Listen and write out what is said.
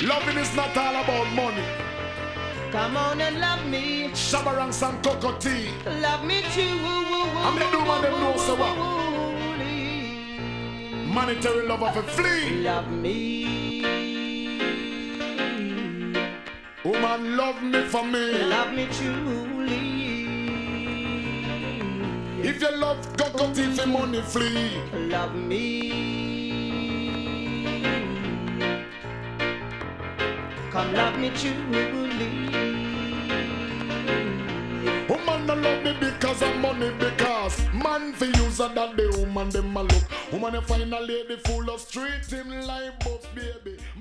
Loving is not all about money. Come on and love me. Shabarangs and cocoa tea. Love me too. I'm the do man them know so what. Monetary love of a flea. Love me. Woman love me for me. Love me truly. If you love cocoa tea for money flee. Love me. Come love me truly. Woman don't love me because of money, because man for use that the woman them a look. Woman you find a lady full of street him like boss baby.